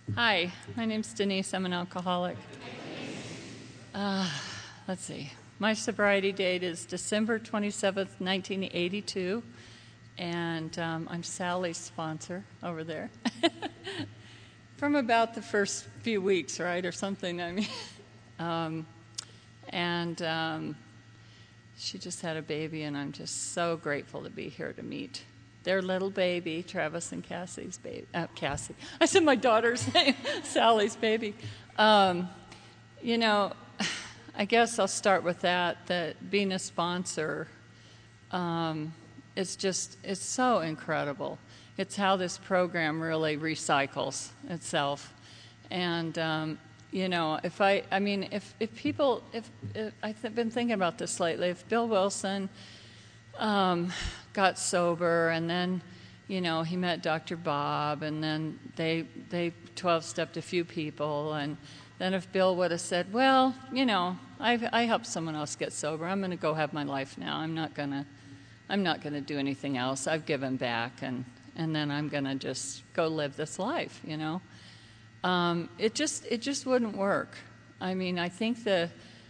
Hi, my name's Denise. I'm an alcoholic. Let's see. My sobriety date is December 27th, 1982, and I'm Sally's sponsor over there. From about the first few weeks, right, or something, I mean. She just had a baby, and I'm just so grateful to be here to meet their little baby, Travis and Cassie's baby. Cassie. I said my daughter's name, Sally's baby. You know, I guess I'll start with that being a sponsor, it's so incredible. It's how this program really recycles itself. And, you know, if people, I've been thinking about this lately, if Bill Wilson got sober and then, you know, he met Dr. Bob and then they 12-stepped a few people, and then if Bill would have said, well, you know, I helped someone else get sober, I'm going to go have my life now, I'm not going to do anything else, I've given back, and then I'm going to just go live this life, you know. It just wouldn't work. I mean, I think the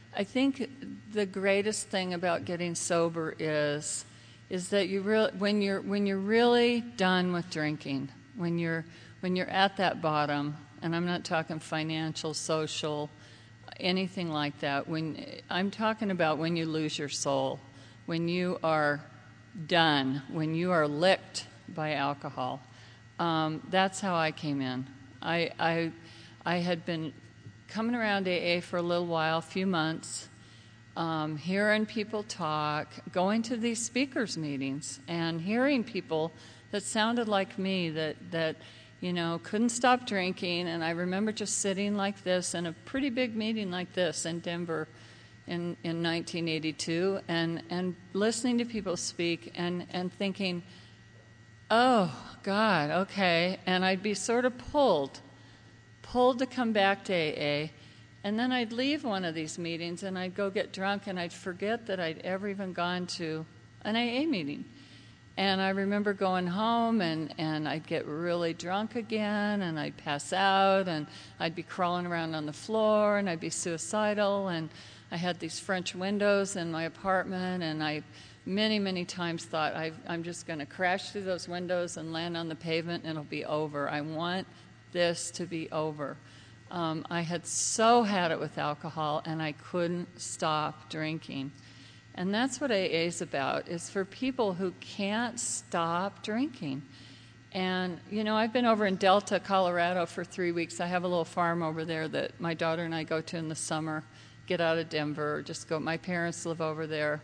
greatest thing about getting sober is that when you're really done with drinking, when you're at that bottom, and I'm not talking financial, social, anything like that. When I'm talking about when you lose your soul, when you are done, when you are licked by alcohol. That's how I came in. I had been coming around AA for a little while, a few months, hearing people talk, going to these speakers meetings, and hearing people that sounded like me, that you know, couldn't stop drinking. And I remember just sitting like this in a pretty big meeting like this in Denver in 1982, and listening to people speak and thinking, oh, God, okay. And I'd be sort of pulled to come back to AA. And then I'd leave one of these meetings and I'd go get drunk and I'd forget that I'd ever even gone to an AA meeting. And I remember going home and I'd get really drunk again and I'd pass out and I'd be crawling around on the floor and I'd be suicidal. And I had these French windows in my apartment, and I many times thought I'm just going to crash through those windows and land on the pavement and it'll be over. I want this to be over. I had so had it with alcohol and I couldn't stop drinking. And that's what AA is about, is for people who can't stop drinking. And, you know, I've been over in Delta, Colorado for 3 weeks. I have a little farm over there that my daughter and I go to in the summer, get out of Denver, just go. My parents live over there.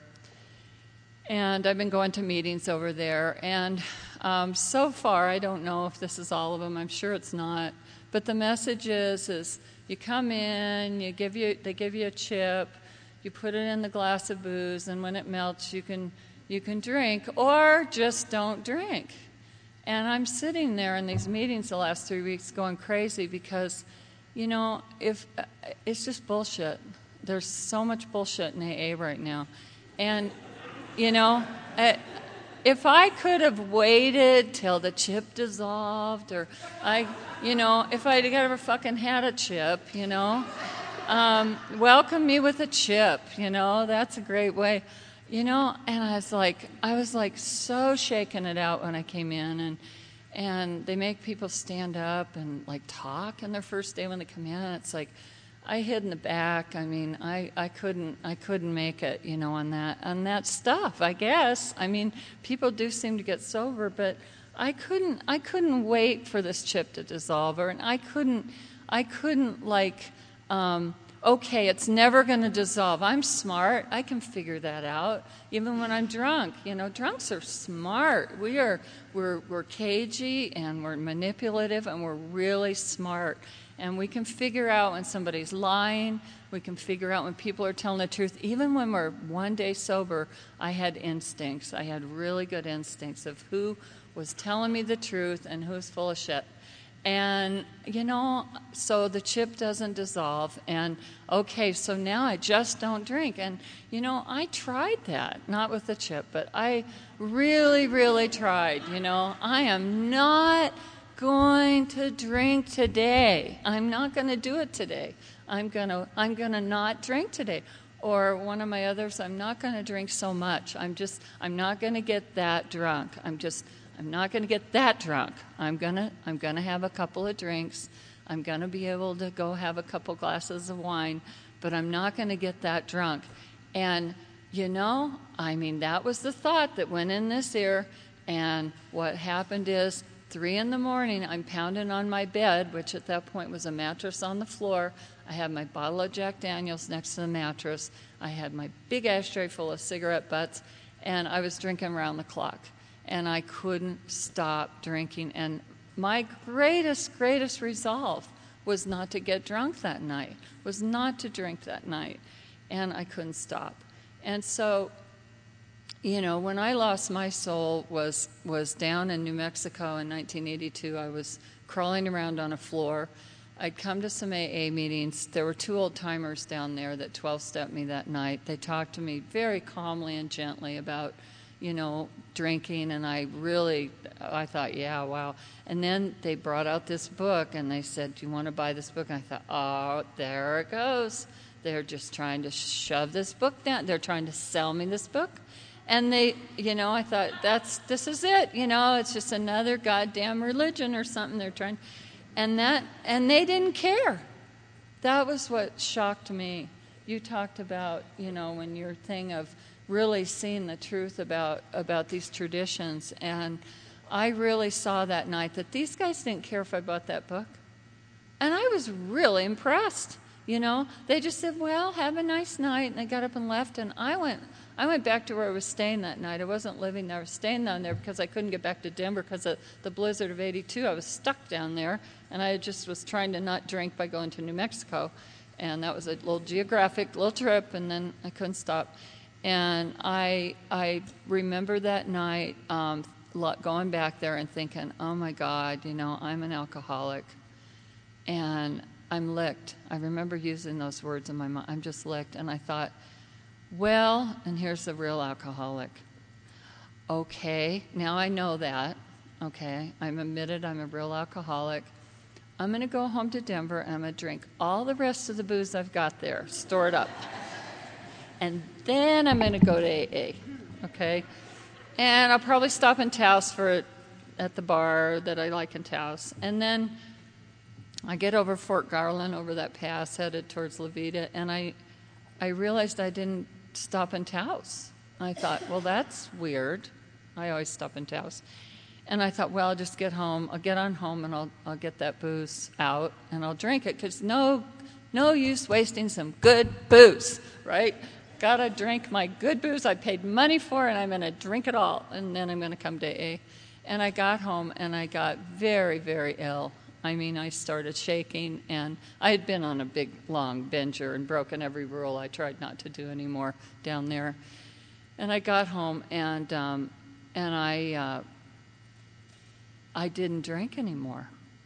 And I've been going to meetings over there. And so far, I don't know if this is all of them. I'm sure it's not. But the message is you come in, they give you a chip, you put it in the glass of booze, and when it melts, you can drink, or just don't drink. And I'm sitting there in these meetings the last 3 weeks going crazy because, you know, if it's just bullshit. There's so much bullshit in AA right now. And, you know, if I could have waited till the chip dissolved, or if I'd ever fucking had a chip, you know, welcome me with a chip, you know, that's a great way, you know. And I was like so shaking it out when I came in, and they make people stand up and like talk on their first day when they come in. It's like I hid in the back. I mean, I couldn't make it, you know, on that stuff, I guess. I mean, people do seem to get sober, but I couldn't wait for this chip to dissolve, and I couldn't like, okay, it's never going to dissolve. I'm smart. I can figure that out. Even when I'm drunk, you know, drunks are smart. We're cagey and we're manipulative and we're really smart. And we can figure out when somebody's lying. We can figure out when people are telling the truth. Even when we're one day sober, I had instincts. I had really good instincts of who was telling me the truth and who's full of shit. And, you know, so the chip doesn't dissolve. And, okay, so now I just don't drink. And, you know, I tried that, not with the chip, but I really tried, you know. I am not going to drink today. I'm not going to do it today. I'm gonna not drink today. Or one of my others, I'm not going to drink so much. I'm not going to get that drunk. I'm not going to get that drunk. I'm going to have a couple of drinks. I'm going to be able to go have a couple glasses of wine, but I'm not going to get that drunk. And, that was the thought that went in this ear. And what happened is 3 in the morning, I'm pounding on my bed, which at that point was a mattress on the floor. I had my bottle of Jack Daniels next to the mattress. I had my big ashtray full of cigarette butts, and I was drinking around the clock. And I couldn't stop drinking. And my greatest resolve was not to get drunk that night, was not to drink that night. And I couldn't stop. And so, when I lost my soul was down in New Mexico in 1982. I was crawling around on a floor. I'd come to some AA meetings. There were 2 old-timers down there that 12-stepped me that night. They talked to me very calmly and gently about, drinking, and I thought, yeah, wow. And then they brought out this book, and they said, do you want to buy this book? And I thought, oh, there it goes. They're just trying to shove this book down. They're trying to sell me this book. And they, I thought, this is it. It's just another goddamn religion or something they're trying. And they didn't care. That was what shocked me. You talked about, when your thing of really seeing the truth about these traditions. And I really saw that night that these guys didn't care if I bought that book. And I was really impressed. They just said, well, have a nice night. And they got up and left. And I went back to where I was staying that night. I wasn't living there. I was staying down there because I couldn't get back to Denver because of the blizzard of 82. I was stuck down there. And I just was trying to not drink by going to New Mexico. And that was a little geographic little trip. And then I couldn't stop. And I remember that night going back there and thinking, oh, my God, I'm an alcoholic. And I'm licked. I remember using those words in my mind. I'm just licked. And I thought, well, and here's the real alcoholic. Okay, now I know that. Okay, I'm admitted I'm a real alcoholic. I'm going to go home to Denver, and I'm going to drink all the rest of the booze I've got there, stored up. And then I'm going to go to AA, okay? And I'll probably stop in Taos at the bar that I like in Taos. And then I get over Fort Garland, over that pass, headed towards La Veta, and I realized I didn't stop in Taos. I thought, well, that's weird. I always stop in Taos. And I thought, well, I'll just get home. I'll get on home, and I'll get that booze out, and I'll drink it, because no use wasting some good booze, right? Gotta drink my good booze I paid money for, and I'm going to drink it all, and then I'm going to come to AA. And I got home, and I got very, very ill. I started shaking, and I had been on a big, long binger and broken every rule I tried not to do anymore down there. And I got home, and I didn't drink anymore.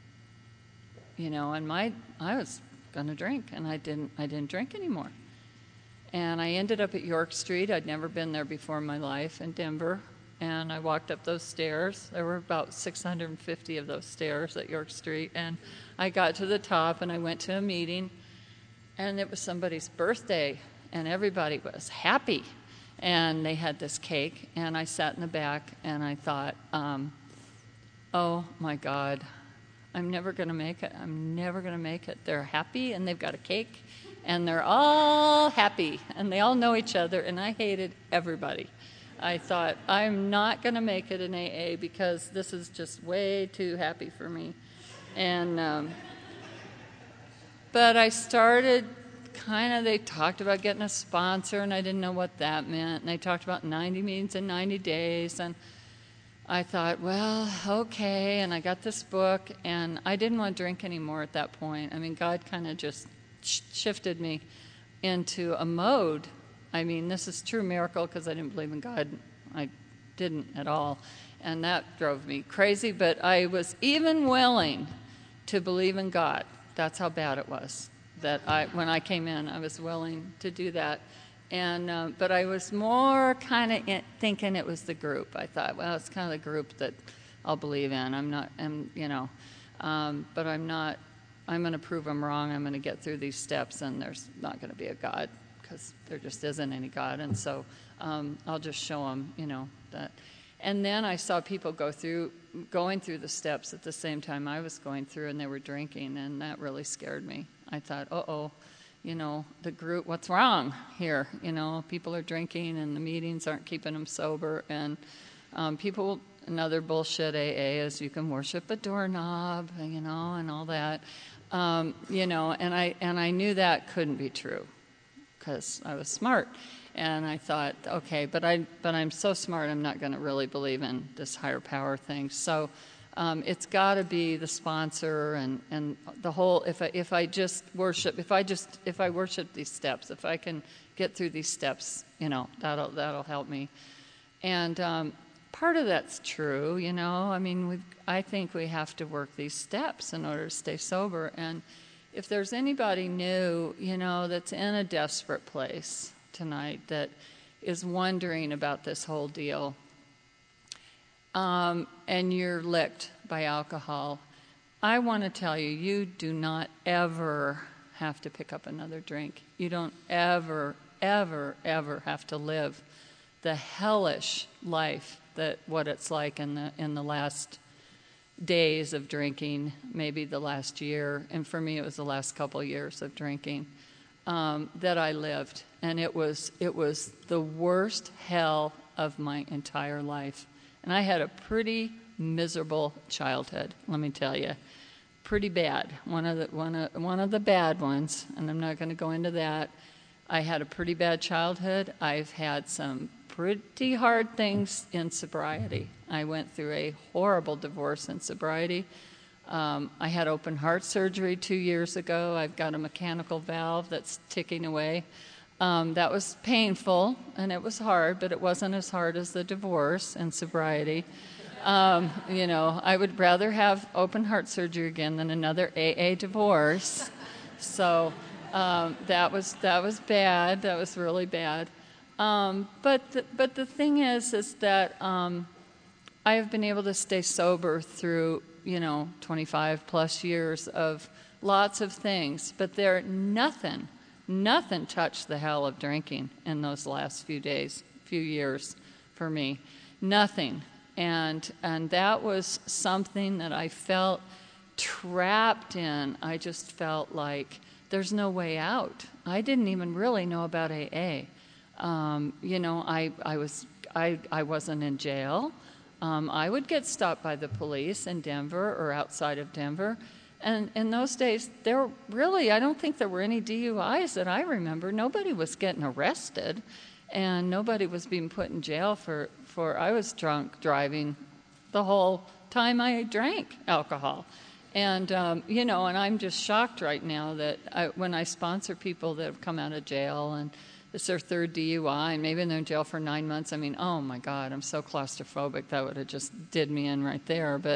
And I was going to drink, and I didn't drink anymore. And I ended up at York Street. I'd never been there before in my life, in Denver. And I walked up those stairs. There were about 650 of those stairs at York Street. And I got to the top, and I went to a meeting. And it was somebody's birthday, and everybody was happy. And they had this cake, and I sat in the back, and I thought, oh, my God, I'm never going to make it. I'm never going to make it. They're happy, and they've got a cake, and they're all happy, and they all know each other, and I hated everybody. I thought, I'm not going to make it in AA because this is just way too happy for me. And but I started they talked about getting a sponsor, and I didn't know what that meant. And they talked about 90 meetings in 90 days. And I thought, well, okay. And I got this book, and I didn't want to drink anymore at that point. God kind of just shifted me into a mode. This is true miracle, because I didn't believe in God. I didn't at all. And that drove me crazy. But I was even willing to believe in God. That's how bad it was. When I came in, I was willing to do that. And but I was more kind of thinking it was the group. I thought, well, it's kind of the group that I'll believe in. I'm not, and but I'm not. I'm going to prove them wrong. I'm going to get through these steps, and there's not going to be a God because there just isn't any God. And so I'll just show them, that. And then I saw people going through the steps at the same time I was going through, and they were drinking, and that really scared me. I thought, the group, what's wrong here? People are drinking, and the meetings aren't keeping them sober, and people. Another bullshit AA is you can worship a doorknob, and all that, and I knew that couldn't be true because I was smart, and I thought, okay, but I'm so smart, I'm not going to really believe in this higher power thing. So it's got to be the sponsor and the whole. If I worship these steps, if I can get through these steps, that'll help me, and. Part of that's true, I think we have to work these steps in order to stay sober. And if there's anybody new, that's in a desperate place tonight that is wondering about this whole deal, and you're licked by alcohol, I want to tell you, you do not ever have to pick up another drink. You don't ever, ever, ever have to live the hellish life that what it's like in the last days of drinking, maybe the last year, and for me it was the last couple of years of drinking that I lived, and it was the worst hell of my entire life. And I had a pretty miserable childhood, let me tell you, pretty bad. One of the bad ones, and I'm not going to go into that. I had a pretty bad childhood. I've had some pretty hard things in sobriety. I went through a horrible divorce in sobriety. I had open heart surgery 2 years ago. I've got a mechanical valve that's ticking away. That was painful, and it was hard, but it wasn't as hard as the divorce and sobriety. I would rather have open heart surgery again than another AA divorce. So that was bad. That was really bad. But the thing is that I have been able to stay sober through 25 plus years of lots of things, but nothing touched the hell of drinking in those last few years for me, nothing, and that was something that I felt trapped in. I just felt like there's no way out. I didn't even really know about AA. I wasn't in jail. I would get stopped by the police in Denver or outside of Denver. And in those days, I don't think there were any DUIs that I remember. Nobody was getting arrested, and nobody was being put in jail for I was drunk driving the whole time I drank alcohol. And, and I'm just shocked right now that when I sponsor people that have come out of jail and it's their third DUI, and maybe they're in jail for 9 months. I mean, oh my God, I'm so claustrophobic. That would have just did me in right there. But,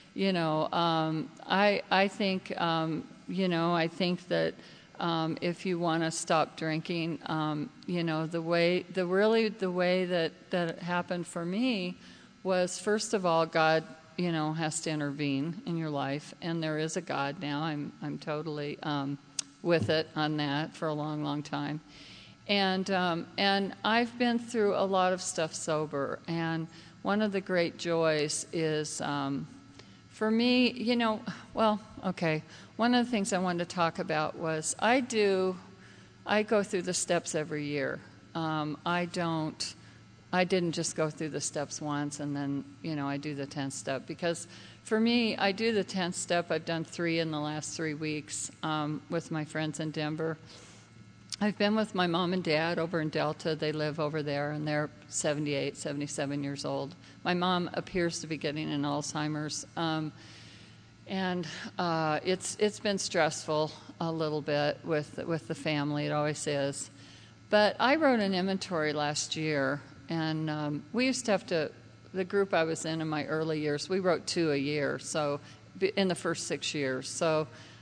I think, I think that if you want to stop drinking, the way that it happened for me was, first of all, God, has to intervene in your life, and there is a God now. I'm totally with it on that for a long, long time. And I've been through a lot of stuff sober, and one of the great joys is, for me, one of the things I wanted to talk about was I go through the steps every year. I didn't just go through the steps once and then, I do the 10th step, because for me, I do the 10th step. I've done 3 in the last 3 weeks with my friends in Denver. I've been with my mom and dad over in Delta. They live over there, and they're 78, 77 years old. My mom appears to be getting an Alzheimer's, and it's been stressful a little bit with the family. It always is. But I wrote an inventory last year, and we used to have to, the group I was in my early years, we wrote 2 a year, so in the first 6 years. So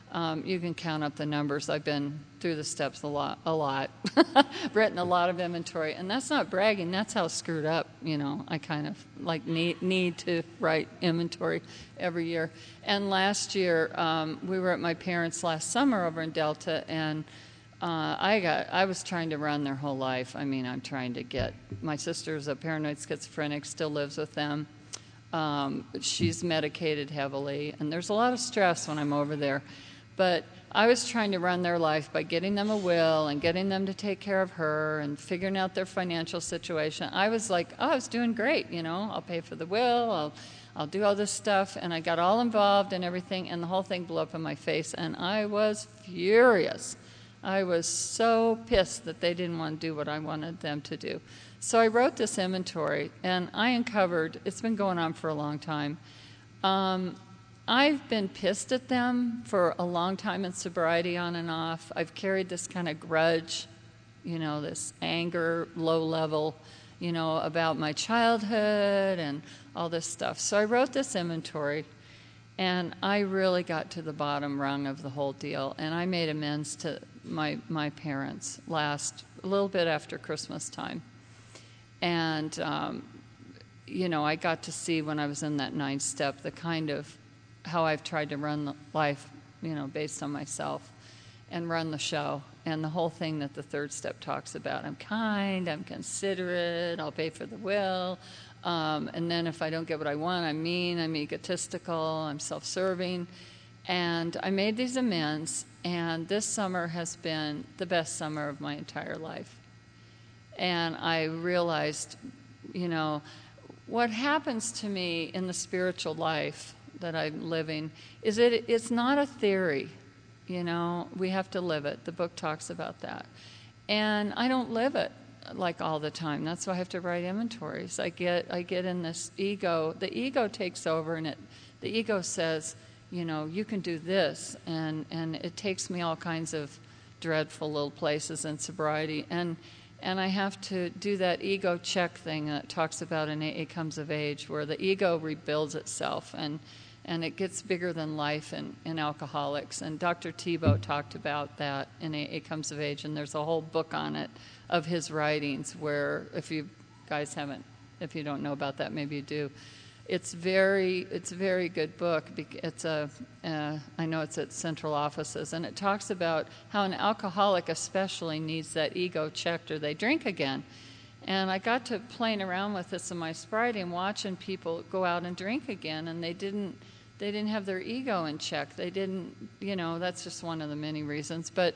You can count up the numbers. I've been through the steps a lot, written a lot of inventory, and that's not bragging. That's how screwed up, I kind of like need to write inventory every year. And last year, we were at my parents' last summer over in Delta, and I was trying to run their whole life. I mean, I'm trying to get, my sister's a paranoid schizophrenic, still lives with them. She's medicated heavily, and there's a lot of stress when I'm over there. But I was trying to run their life by getting them a will and getting them to take care of her and figuring out their financial situation. I was like, I was doing great, I'll pay for the will, I'll do all this stuff. And I got all involved and everything, and the whole thing blew up in my face, and I was furious. I was so pissed that they didn't want to do what I wanted them to do. So I wrote this inventory, and I uncovered, it's been going on for a long time. I've been pissed at them for a long time in sobriety, on and off. I've carried this kind of grudge, this anger, low level, about my childhood and all this stuff. So I wrote this inventory, and I really got to the bottom rung of the whole deal, and I made amends to my parents a little bit after Christmas time. And, I got to see when I was in that 9th step the kind of how I've tried to run life, based on myself and run the show. And the whole thing that the 3rd step talks about. I'm kind, I'm considerate, I'll pay for the will. And then if I don't get what I want, I'm mean, I'm egotistical, I'm self-serving. And I made these amends, and this summer has been the best summer of my entire life. And I realized, what happens to me in the spiritual life that I'm living is it's not a theory, we have to live it. The book talks about that. And I don't live it like all the time. That's why I have to write inventories. I get in this ego. The ego takes over, and the ego says, you can do this, and it takes me all kinds of dreadful little places in sobriety. And I have to do that ego check thing that talks about in AA Comes of Age, where the ego rebuilds itself, and it gets bigger than life in alcoholics. And Dr. Tebow talked about that in AA Comes of Age, and there's a whole book on it of his writings, where if you don't know about that, maybe you do. It's a very good book. I know it's at central offices, and it talks about how an alcoholic especially needs that ego checked or they drink again. And I got to playing around with this in my sobriety and watching people go out and drink again, and they didn't have their ego in check. They didn't, that's just one of the many reasons. But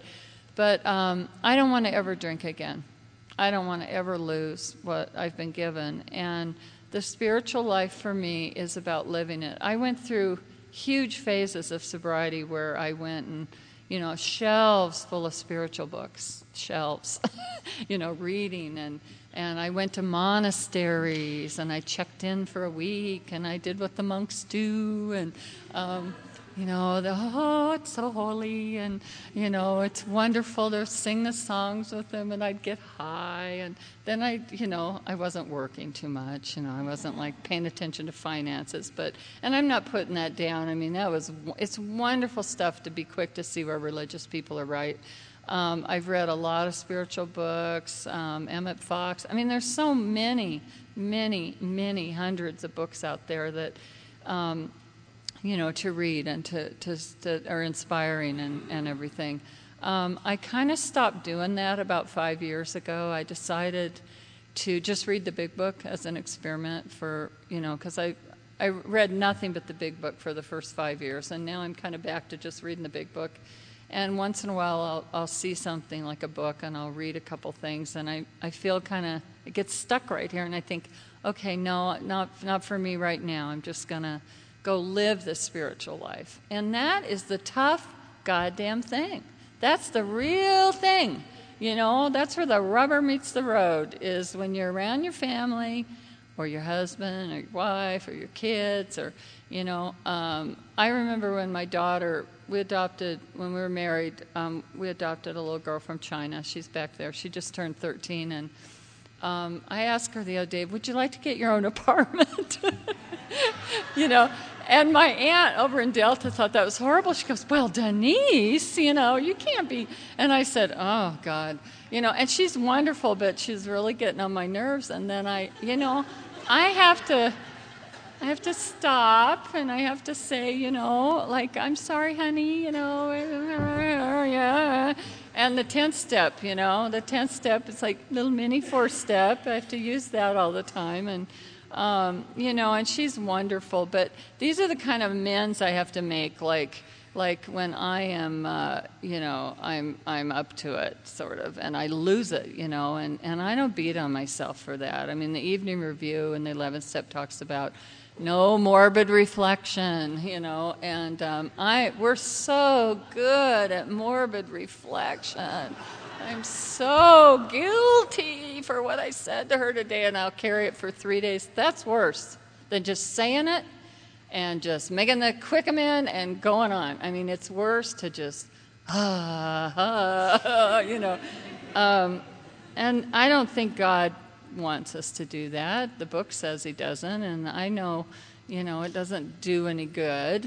I don't want to ever drink again. I don't want to ever lose what I've been given. And the spiritual life for me is about living it. I went through huge phases of sobriety where I went and, shelves full of spiritual books, shelves, reading. And I went to monasteries, and I checked in for a week, and I did what the monks do. And, it's so holy, and, it's wonderful to sing the songs with them, and I'd get high. And then I wasn't working too much, I wasn't like paying attention to finances, and I'm not putting that down. I mean, it's wonderful stuff to be quick to see where religious people are right. I've read a lot of spiritual books, Emmett Fox. I mean, there's so many hundreds of books out there that, to read and to are inspiring and everything. I kind of stopped doing that about 5 years ago. I decided to just read the big book as an experiment because I read nothing but the big book for the first 5 years, and now I'm kind of back to just reading the big book. And once in a while, I'll see something like a book, and I'll read a couple things, and I feel kind of, it gets stuck right here, and I think, okay, no, not for me right now. I'm just going to go live the spiritual life. And that is the tough goddamn thing. That's the real thing. That's where the rubber meets the road, is when you're around your family or your husband or your wife or your kids or, I remember when my daughter, when we were married, we adopted a little girl from China. She's back there. She just turned 13, and I asked her the other day, would you like to get your own apartment? And my aunt over in Delta thought that was horrible. She goes, well, Denise, you can't be. And I said, oh, God. And she's wonderful, but she's really getting on my nerves. And then I have to stop and I have to say, like, I'm sorry, honey, yeah. And the 10th step, the 10th step is like little mini 4th step. I have to use that all the time. And, and she's wonderful. But these are the kind of amends I have to make, like when I am, I'm up to it, sort of, and I lose it, and I don't beat on myself for that. I mean, the evening review in the 11th step talks about no morbid reflection, and we're so good at morbid reflection. I'm so guilty for what I said to her today, and I'll carry it for 3 days. That's worse than just saying it and just making the quick amend and going on. I mean, it's worse to just, and I don't think God wants us to do that. The book says he doesn't, and I know, it doesn't do any good.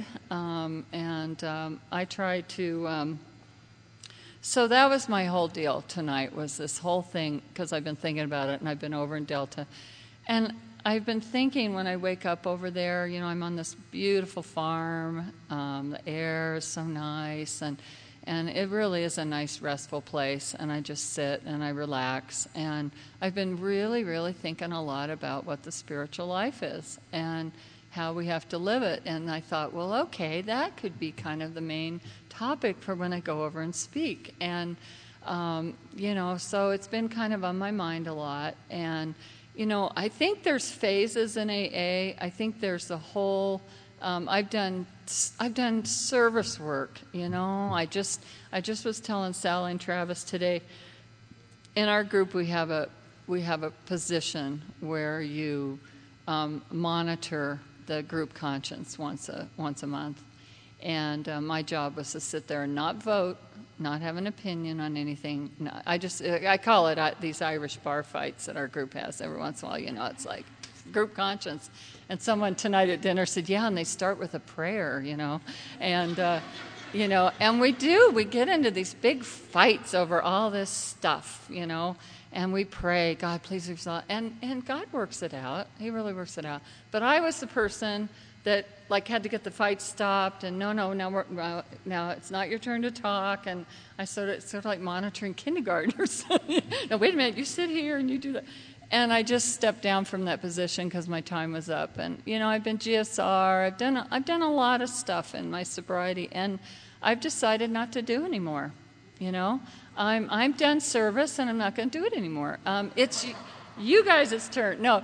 I try to... So that was my whole deal tonight, was this whole thing, because I've been thinking about it, and I've been over in Delta. And I've been thinking when I wake up over there, I'm on this beautiful farm. The air is so nice, and it really is a nice, restful place. And I just sit and I relax. And I've been really, really thinking a lot about what the spiritual life is and how we have to live it. And I thought, well, okay, that could be kind of the main topic for when I go over and speak. And, so it's been kind of on my mind a lot. And, I think there's phases in AA. I think there's the whole, I've done service work, I just was telling Sally and Travis today, in our group we have a position where you monitor the group conscience once a month. And my job was to sit there and not vote, not have an opinion on anything. No, I call it these Irish bar fights that our group has every once in a while. It's like group conscience. And someone tonight at dinner said, yeah, and they start with a prayer, And, and we get into these big fights over all this stuff, and we pray, God, please resolve. And God works it out. He really works it out. But I was the person that had to get the fight stopped, and no, now it's not your turn to talk, and I sort of like monitoring kindergartners. No, wait a minute, you sit here and you do that. And I just stepped down from that position because my time was up. And I've been GSR. I've done a lot of stuff in my sobriety, and I've decided not to do anymore. I'm done service, and I'm not going to do it anymore. It's you guys' turn. No.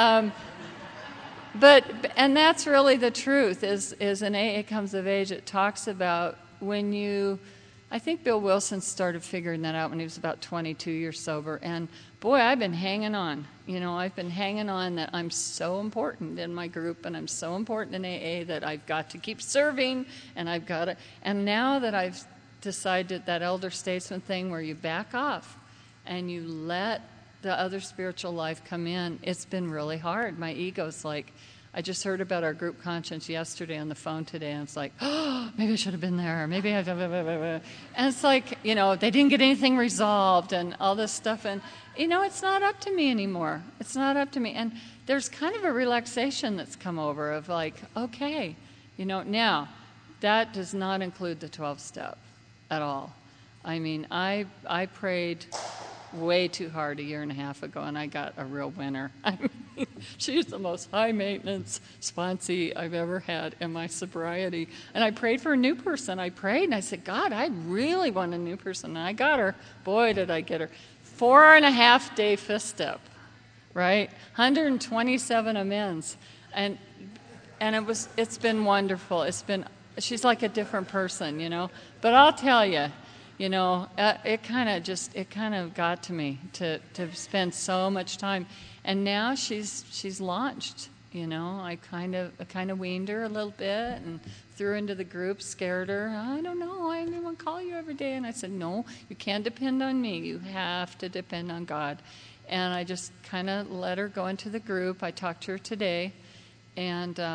And that's really the truth, is in AA Comes of Age, it talks about I think Bill Wilson started figuring that out when he was about 22 years sober, and boy, I've been hanging on. I've been hanging on that I'm so important in my group, and I'm so important in AA that I've got to keep serving, and and now that I've decided that elder statesman thing where you back off and you let the other spiritual life come in, it's been really hard. My ego's like, I just heard about our group conscience yesterday on the phone today, and it's like, oh, maybe I should have been there. Maybe I... And it's like, they didn't get anything resolved and all this stuff. And, it's not up to me anymore. It's not up to me. And there's kind of a relaxation that's come over of like, okay, now that does not include the 12th step at all. I mean, I prayed way too hard a year and a half ago, and I got a real winner. I mean, she's the most high-maintenance sponsee I've ever had in my sobriety. And I prayed for a new person. I prayed, and I said, God, I really want a new person. And I got her. Boy, did I get her. 4.5-day 5th step, right? 127 amends. And it's been wonderful. She's like a different person, But I'll tell you, it kind of got to me to spend so much time, and now she's launched. I kind of weaned her a little bit and threw her into the group, scared her. I don't know. I didn't want to call you every day, and I said, no, you can't depend on me. You have to depend on God. And I just kind of let her go into the group. I talked to her today, and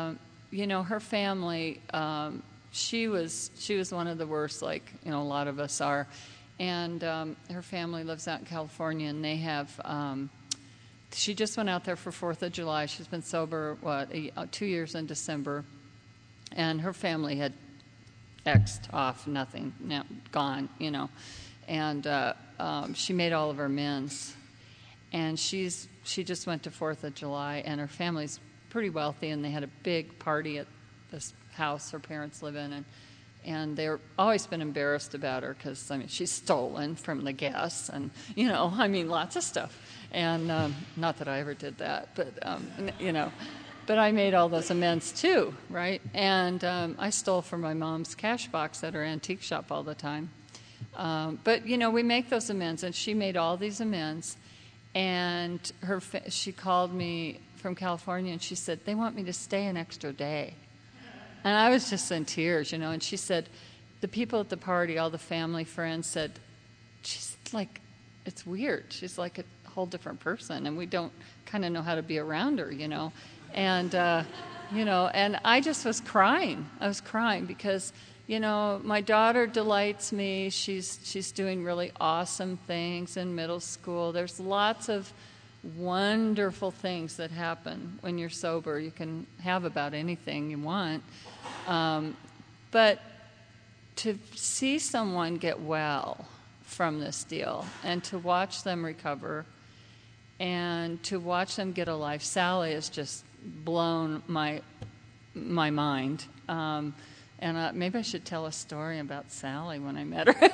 her family, she was one of the worst, like, a lot of us are. And her family lives out in California, and they have, she just went out there for 4th of July. She's been sober, 2 years in December. And her family had X'd off, nothing, now gone, And she made all of her amends. And she just went to 4th of July, and her family's pretty wealthy, and they had a big party at this house her parents live in, and they've always been embarrassed about her because, she's stolen from the guests, and, lots of stuff. And not that I ever did that, but, but I made all those amends too, right? And I stole from my mom's cash box at her antique shop all the time. But, we make those amends, and she made all these amends. And she called me from California, and she said, they want me to stay an extra day. And I was just in tears, and she said, the people at the party, all the family friends said, she's like, it's weird. She's like a whole different person, and we don't kind of know how to be around her, And, and I just was crying. I was crying because, my daughter delights me. She's doing really awesome things in middle school. There's lots of wonderful things that happen when you're sober. You can have about anything you want. But to see someone get well from this deal and to watch them recover and to watch them get a life, Sally has just blown my mind. And maybe I should tell a story about Sally when I met her.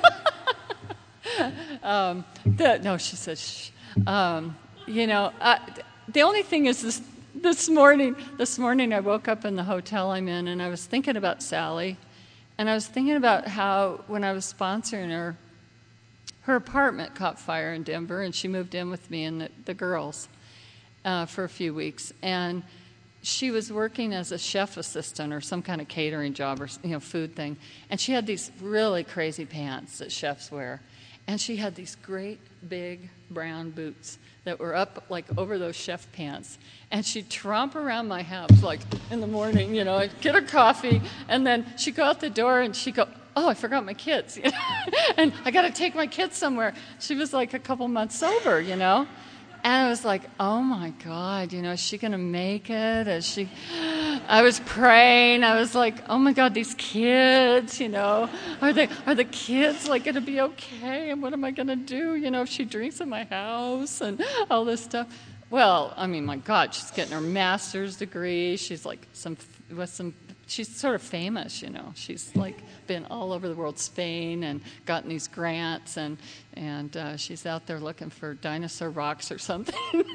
No, she said, shh. The only thing is this morning I woke up in the hotel I'm in, and I was thinking about Sally, and I was thinking about how when I was sponsoring her apartment caught fire in Denver, and she moved in with me and the girls for a few weeks. And she was working as a chef assistant or some kind of catering job or food thing, and she had these really crazy pants that chefs wear, and she had these great big brown boots that were up like over those chef pants, and she'd tromp around my house like in the morning, I'd get her coffee, and then she'd go out the door and she'd go, oh, I forgot my kids, and I got to take my kids somewhere. She was like a couple months sober, And I was like, oh my God, is she going to make it? I was praying. I was like, oh my God, these kids, are the kids like going to be okay? And what am I going to do, if she drinks in my house and all this stuff? Well, my God, she's getting her master's degree. She's like she's sort of famous, She's like been all over the world, Spain, and gotten these grants, and she's out there looking for dinosaur rocks or something.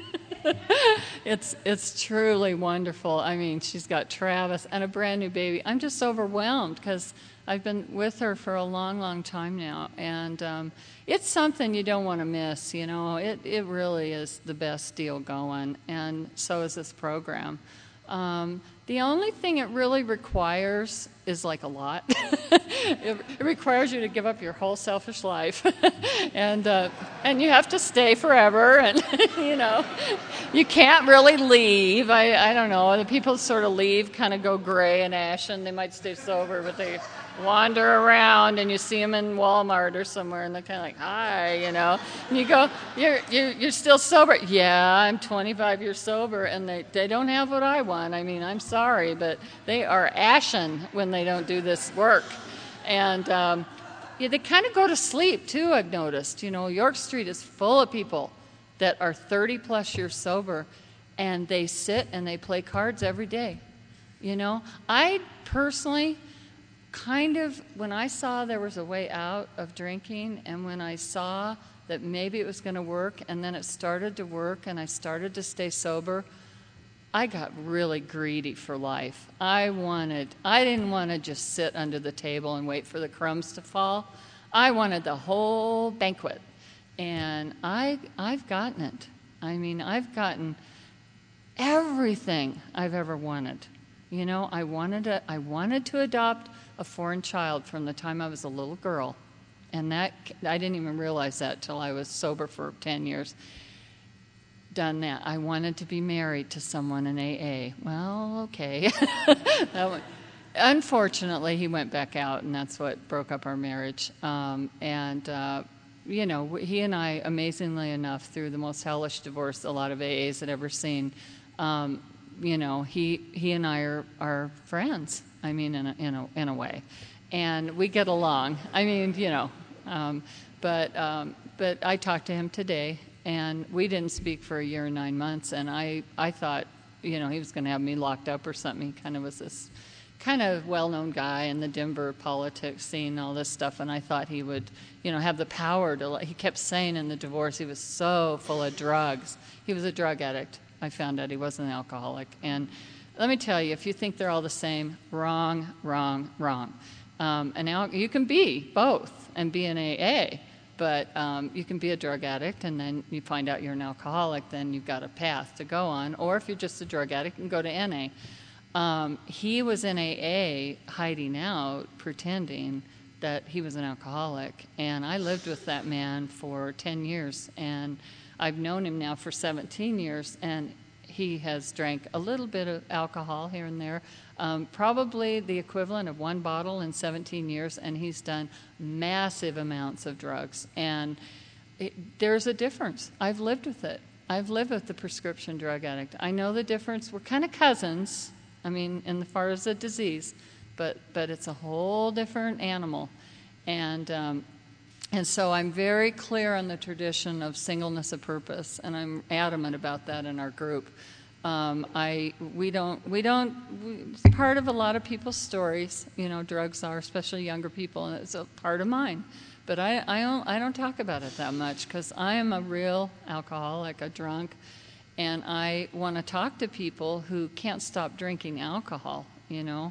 It's truly wonderful. She's got Travis and a brand new baby. I'm just overwhelmed because I've been with her for a long, long time now, and it's something you don't want to miss. It really is the best deal going, and so is this program. The only thing it really requires is like a lot. It requires you to give up your whole selfish life, and you have to stay forever, and you can't really leave. I don't know. The people sort of leave, kind of go gray and ashen. They might stay sober, but they wander around, and you see them in Walmart or somewhere, and they're kind of like, hi, And you go, you're still sober? Yeah, I'm 25 years sober, and they don't have what I want. I'm sorry, but they are ashen when they don't do this work. And they kind of go to sleep, too, I've noticed. York Street is full of people that are 30-plus years sober, and they sit and they play cards every day. I personally when I saw there was a way out of drinking, and when I saw that maybe it was going to work, and then it started to work, and I started to stay sober, I got really greedy for life. I didn't want to just sit under the table and wait for the crumbs to fall. I wanted the whole banquet, and I've gotten it. I've gotten everything I've ever wanted. I wanted to adopt a foreign child from the time I was a little girl, and that I didn't even realize that till I was sober for 10 years. done that. I wanted to be married to someone in AA. Well, okay. Unfortunately, he went back out, and that's what broke up our marriage. You know, he and I, amazingly enough, through the most hellish divorce a lot of AAs had ever seen, you know, he and I are friends. I mean, in a way, and we get along. I mean, you know, but I talked to him today, and we didn't speak for a year and 9 months, and I thought, you know, he was going to have me locked up or something. He kind of was this kind of well-known guy in the Denver politics scene, all this stuff, and I thought he would, you know, have the power to. He kept saying in the divorce he was so full of drugs. He was a drug addict. I found out he wasn't an alcoholic, and let me tell you, if you think they're all the same, wrong. And now you can be both and be an AA, but you can be a drug addict, and then you find out you're an alcoholic. Then you've got a path to go on, or if you're just a drug addict, you can go to NA. He was in AA hiding out, pretending that he was an alcoholic. And I lived with that man for 10 years. And I've known him now for 17 years. And he has drank a little bit of alcohol here and there, probably the equivalent of 1 bottle in 17 years. And he's done massive amounts of drugs. And there's a difference. I've lived with it. I've lived with the prescription drug addict. I know the difference. We're kind of cousins. I mean, in as far as a disease, but it's a whole different animal, and so I'm very clear on the tradition of singleness of purpose, and I'm adamant about that in our group. It's part of a lot of people's stories. You know, drugs are, especially younger people, and it's a part of mine. But I don't talk about it that much because I am a real alcoholic, a drunk. And I want to talk to people who can't stop drinking alcohol, you know.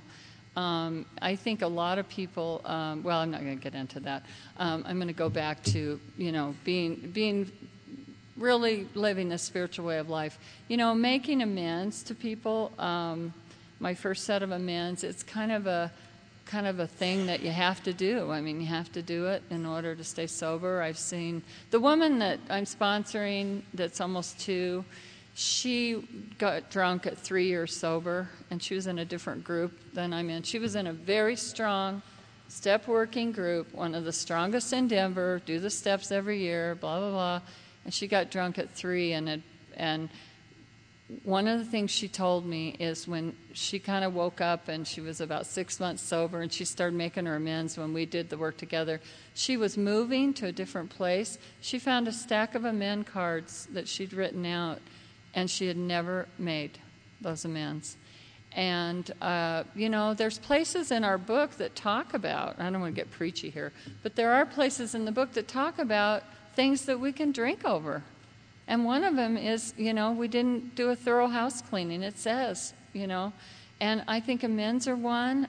I think a lot of people, well, I'm not going to get into that. I'm going to go back to, you know, being really living a spiritual way of life. You know, making amends to people, my first set of amends, it's kind of a thing that you have to do. I mean, you have to do it in order to stay sober. I've seen the woman that I'm sponsoring that's almost 2, she got drunk at 3 years sober, and she was in a different group than I'm in. She was in a very strong step working group, one of the strongest in Denver, do the steps every year, blah, blah, blah. And she got drunk at 3, and one of the things she told me is when she kind of woke up and she was about 6 months sober and she started making her amends when we did the work together, she was moving to a different place. She found a stack of amend cards that she'd written out, and she had never made those amends. And, you know, there's places in our book that talk about, I don't want to get preachy here, but there are places in the book that talk about things that we can drink over. And one of them is, you know, we didn't do a thorough house cleaning, it says, you know. And I think amends are one.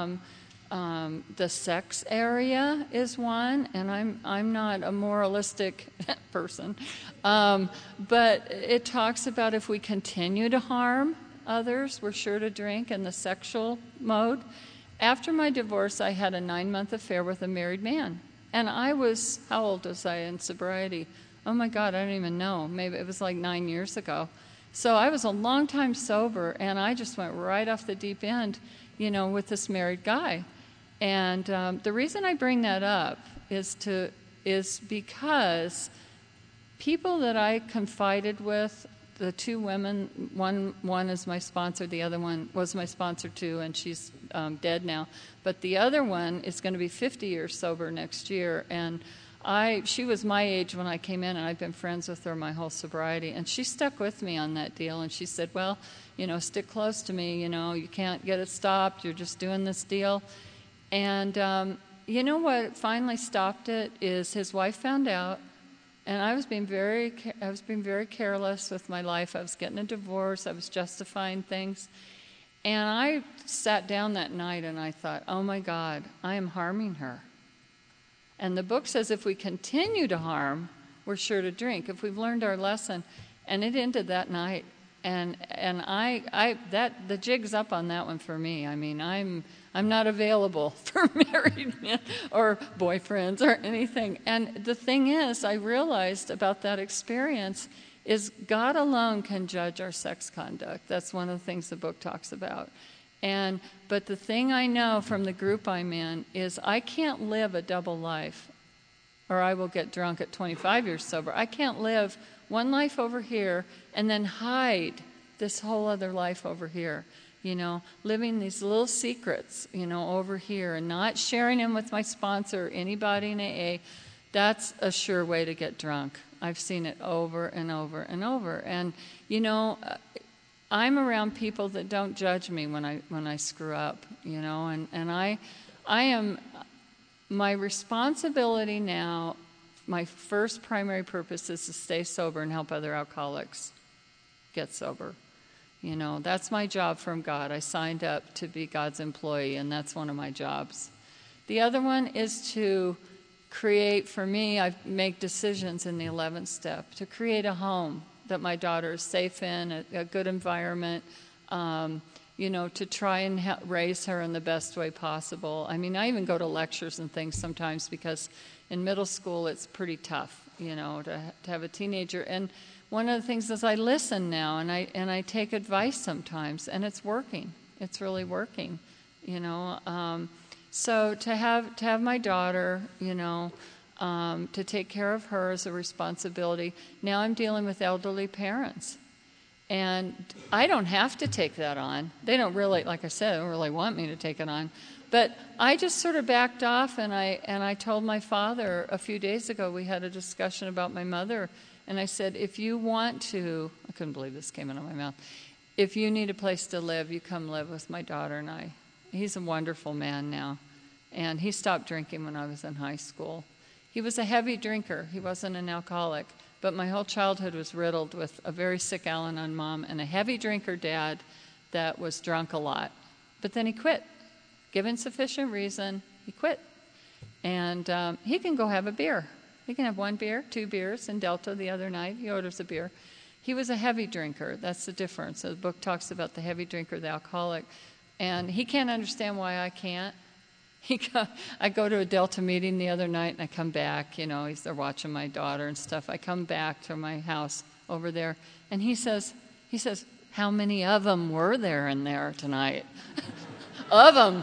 The sex area is one, and I'm not a moralistic person. But it talks about if we continue to harm others, we're sure to drink in the sexual mode. After my divorce, I had a 9-month affair with a married man. And I was, how old was I in sobriety? Oh my God, I don't even know. Maybe it was like 9 years ago. So I was a long time sober, and I just went right off the deep end, you know, with this married guy. And the reason I bring that up is because people that I confided with, the 2 women, one is my sponsor, the other one was my sponsor too, and she's dead now. But the other one is going to be 50 years sober next year, and she was my age when I came in, and I've been friends with her my whole sobriety. And she stuck with me on that deal, and she said, well, you know, stick close to me, you know, you can't get it stopped, you're just doing this deal. And you know what finally stopped it is his wife found out, and I was being very careless with my life. I was getting a divorce, I was justifying things. And I sat down that night and I thought, oh my God, I am harming her. And the book says if we continue to harm, we're sure to drink. If we've learned our lesson, and it ended that night, and the jig's up on that one for me. I mean, I'm not available for married men or boyfriends or anything. And the thing is, I realized about that experience is God alone can judge our sex conduct. That's one of the things the book talks about. But the thing I know from the group I'm in is I can't live a double life, or I will get drunk at 25 years sober. I can't live one life over here and then hide this whole other life over here. Living these little secrets, over here and not sharing them with my sponsor or anybody in AA. That's a sure way to get drunk. I've seen it over and over and over. And, I'm around people that don't judge me when I screw up, and I am, my responsibility now, my first primary purpose is to stay sober and help other alcoholics get sober. That's my job from God. I signed up to be God's employee, and that's one of my jobs. The other one is to create, for me, I make decisions in the 11th step, to create a home that my daughter is safe in, a good environment, to try and raise her in the best way possible. I mean, I even go to lectures and things sometimes because in middle school it's pretty tough, to have a teenager. And one of the things is I listen now and I take advice sometimes, and it's working. It's really working, So to have my daughter, to take care of her is a responsibility. Now I'm dealing with elderly parents, and I don't have to take that on. They don't really, like I said, don't really want me to take it on. But I just sort of backed off, and I told my father a few days ago, we had a discussion about my mother, and I said, if you want to, I couldn't believe this came out of my mouth, if you need a place to live, you come live with my daughter and I. He's a wonderful man now, and he stopped drinking when I was in high school. He was a heavy drinker. He wasn't an alcoholic, but my whole childhood was riddled with a very sick Al-Anon mom and a heavy drinker dad that was drunk a lot. But then he quit. Given sufficient reason, he quit. And he can go have a beer. He can have 1 beer, 2 beers in Delta the other night. He orders a beer. He was a heavy drinker. That's the difference. So the book talks about the heavy drinker, the alcoholic. And he can't understand why I can't. I go to a Delta meeting the other night, and I come back. They're watching my daughter and stuff. I come back to my house over there, and he says, how many of them were there in there tonight? Of them,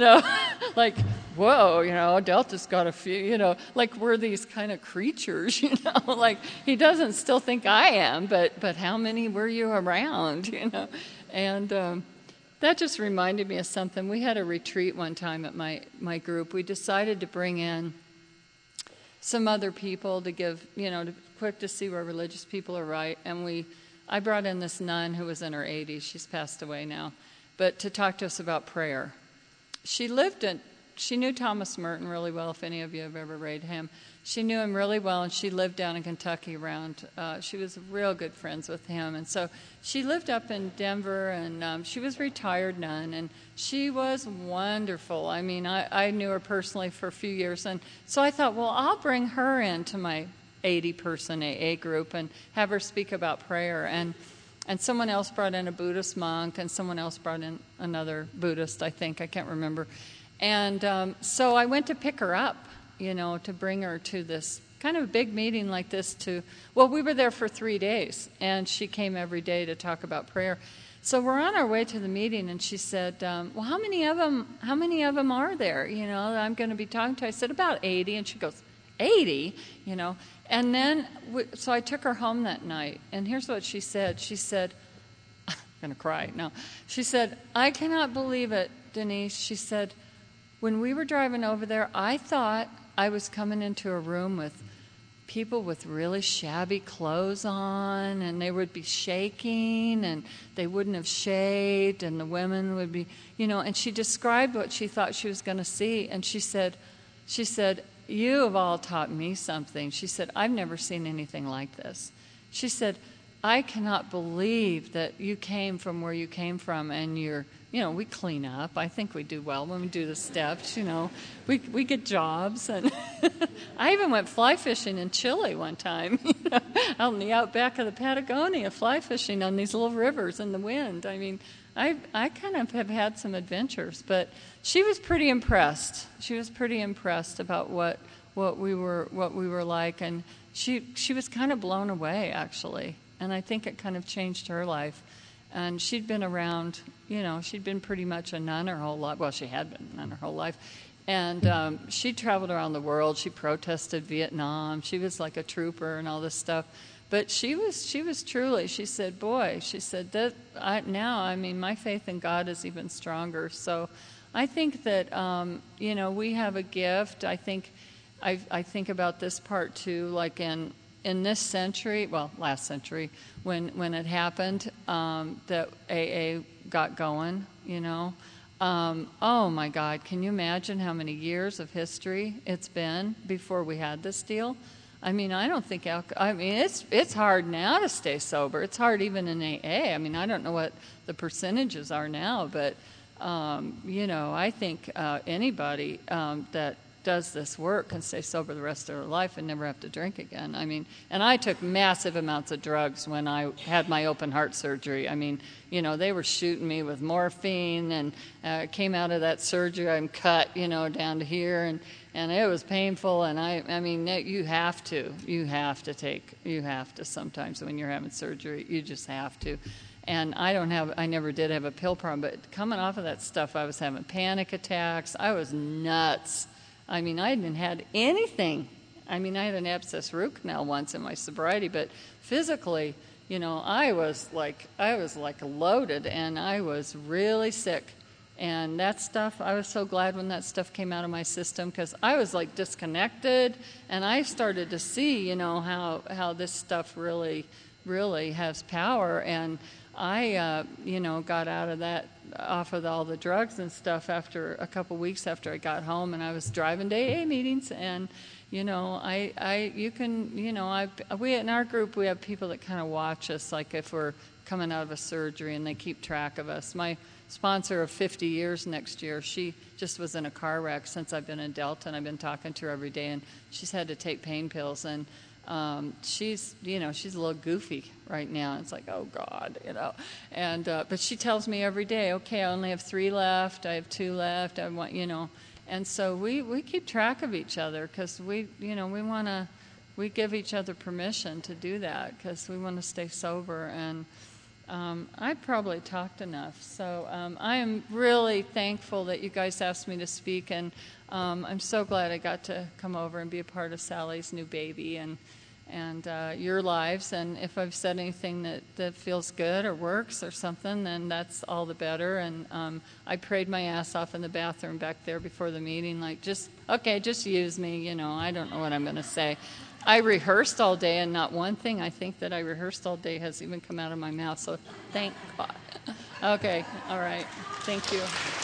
like, whoa, Delta's got a few, like we're these kind of creatures, like he doesn't still think I am, but how many were you around, And that just reminded me of something. We had a retreat one time at my group. We decided to bring in some other people to give, quick to see where religious people are right. And I brought in this nun who was in her 80s. She's passed away now. But to talk to us about prayer. She knew Thomas Merton really well, if any of you have ever read him. She knew him really well, and she lived down in Kentucky around. She was real good friends with him. And so she lived up in Denver, and she was retired nun, and she was wonderful. I mean, I knew her personally for a few years, and so I thought, well, I'll bring her into my 80-person AA group and have her speak about prayer. And someone else brought in a Buddhist monk, and someone else brought in another Buddhist, I think. I can't remember. And so I went to pick her up, to bring her to this kind of a big meeting like this we were there for 3 days, and she came every day to talk about prayer. So we're on our way to the meeting, and she said, well, how many of them are there, that I'm going to be talking to? I said, about 80. And she goes, 80? And then, so I took her home that night, and here's what she said. She said, I'm going to cry. No. She said, I cannot believe it, Denise. She said, when we were driving over there, I thought I was coming into a room with people with really shabby clothes on, and they would be shaking, and they wouldn't have shaved, and the women would be, and she described what she thought she was going to see, and she said, you have all taught me something. She said, I've never seen anything like this. She said, I cannot believe that you came from where you came from, and you're, we clean up. I think we do well when we do the steps, we get jobs. And I even went fly fishing in Chile one time, out in the outback of the Patagonia, fly fishing on these little rivers in the wind. I mean, I kind of have had some adventures, but she was pretty impressed. She was pretty impressed about what we were like, and she was kind of blown away, actually. And I think it kind of changed her life. And she'd been around, she'd been pretty much a nun her whole life. Well, she had been a nun her whole life. And she traveled around the world. She protested Vietnam. She was like a trooper and all this stuff. But she was truly, she said, boy, she said, my faith in God is even stronger. So I think that, we have a gift. I think about this part too, like in this century, well, last century, when it happened, that AA got going, oh my God, can you imagine how many years of history it's been before we had this deal? I mean, I don't think it's hard now to stay sober. It's hard even in AA. I mean, I don't know what the percentages are now, but I think anybody that does this work can stay sober the rest of their life and never have to drink again. I mean, and I took massive amounts of drugs when I had my open heart surgery. I mean, they were shooting me with morphine, and came out of that surgery, I'm cut, down to here, and it was painful. And I mean, you have to sometimes when you're having surgery, you just have to. And I never did have a pill problem, but coming off of that stuff, I was having panic attacks. I was nuts. I mean, I hadn't had anything. I mean, I had an abscess root canal once in my sobriety, but physically, I was like loaded, and I was really sick. And that stuff, I was so glad when that stuff came out of my system, because I was like disconnected, and I started to see, how this stuff really, really has power. And I, got out of that, off of all the drugs and stuff after a couple weeks after I got home, and I was driving to AA meetings, and, we in our group, we have people that kind of watch us, like if we're coming out of a surgery, and they keep track of us. My sponsor of 50 years next year, she just was in a car wreck since I've been in Delta, and I've been talking to her every day, and she's had to take pain pills, and she's a little goofy right now. It's like, oh God, and but she tells me every day, okay, I only have 3 left, I have 2 left, I want, and so we keep track of each other, because we give each other permission to do that, because we want to stay sober. And I probably talked enough, so I am really thankful that you guys asked me to speak, and I'm so glad I got to come over and be a part of Sally's new baby and your lives. And if I've said anything that feels good or works or something, then that's all the better. And I prayed my ass off in the bathroom back there before the meeting, like, just use me, I don't know what I'm going to say. I rehearsed all day, and not one thing I think that I rehearsed all day has even come out of my mouth, so thank God. Okay, all right, thank you.